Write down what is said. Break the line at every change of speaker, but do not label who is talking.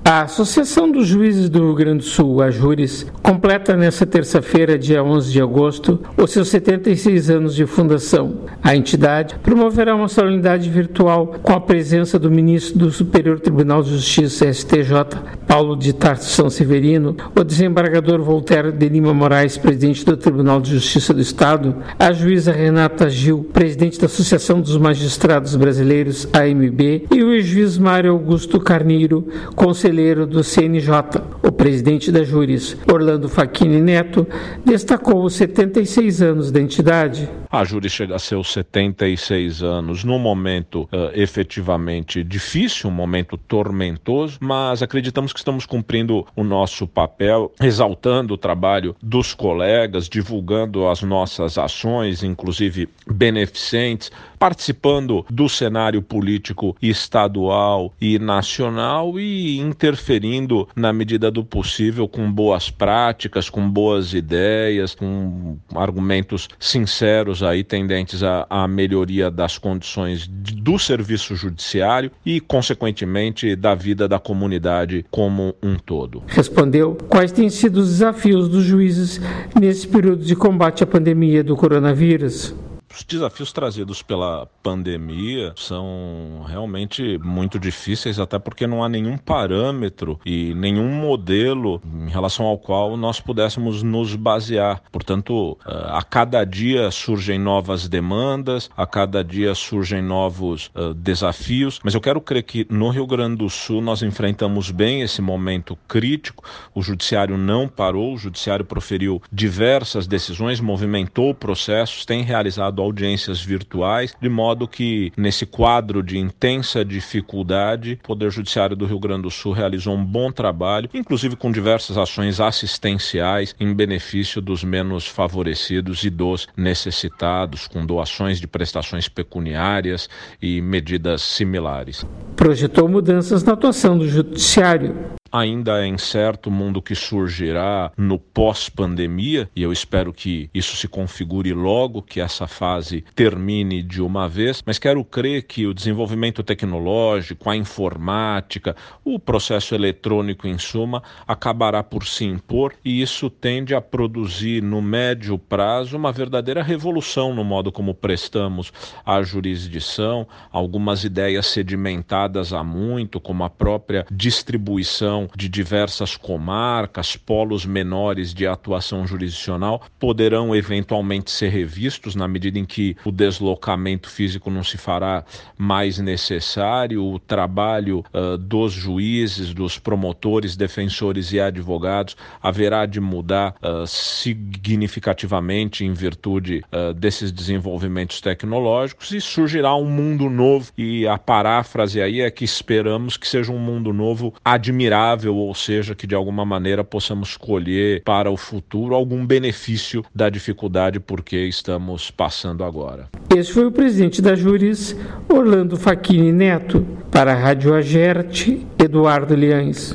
A Associação dos Juízes do Rio Grande do Sul, a Júris, completa nesta terça-feira, dia 11 de agosto, os seus 76 anos de fundação. A entidade promoverá uma solenidade virtual com a presença do ministro do Superior Tribunal de Justiça, STJ, Paulo de Tarso São Severino, o desembargador Voltaire de Lima Moraes, presidente do Tribunal de Justiça do Estado, a juíza Renata Gil, presidente da Associação dos Magistrados Brasileiros, AMB, e o juiz Mário Augusto Carneiro, conselheiro do CNJ. O presidente da Júris, Orlando Facchini Neto, destacou os 76 anos da entidade.
A Júris chega a seus 76 anos num momento efetivamente difícil, um momento tormentoso, mas acreditamos que estamos cumprindo o nosso papel, exaltando o trabalho dos colegas, divulgando as nossas ações, inclusive beneficentes, participando do cenário político estadual e nacional e interferindo na medida do possível com boas práticas, com boas ideias, com argumentos sinceros aí tendentes à melhoria das condições do serviço judiciário e, consequentemente, da vida da comunidade como um todo.
Respondeu quais têm sido os desafios dos juízes nesse período de combate à pandemia do coronavírus.
Os desafios trazidos pela pandemia são realmente muito difíceis, até porque não há nenhum parâmetro e nenhum modelo em relação ao qual nós pudéssemos nos basear. Portanto, a cada dia surgem novas demandas, a cada dia surgem novos desafios, mas eu quero crer que no Rio Grande do Sul nós enfrentamos bem esse momento crítico. O judiciário não parou, o judiciário proferiu diversas decisões, movimentou processos, tem realizado audiências virtuais, de modo que, nesse quadro de intensa dificuldade, o Poder Judiciário do Rio Grande do Sul realizou um bom trabalho, inclusive com diversas ações assistenciais em benefício dos menos favorecidos e dos necessitados, com doações de prestações pecuniárias e medidas similares.
Projetou mudanças na atuação do Judiciário.
Ainda é incerto o mundo que surgirá no pós-pandemia e eu espero que isso se configure logo, que essa fase termine de uma vez, mas quero crer que o desenvolvimento tecnológico, a informática, o processo eletrônico em suma, acabará por se impor e isso tende a produzir no médio prazo uma verdadeira revolução no modo como prestamos a jurisdição, algumas ideias sedimentadas há muito, como a própria distribuição de diversas comarcas, polos menores de atuação jurisdicional, poderão eventualmente ser revistos na medida em que o deslocamento físico não se fará mais necessário, o trabalho dos juízes, dos promotores, defensores e advogados haverá de mudar significativamente em virtude desses desenvolvimentos tecnológicos e surgirá um mundo novo e a paráfrase aí é que esperamos que seja um mundo novo admirável, ou seja, que de alguma maneira possamos colher para o futuro algum benefício da dificuldade por que estamos passando agora.
Esse foi o presidente da Júris, Orlando Facchini Neto. Para a Rádio Agerte, Eduardo Liães.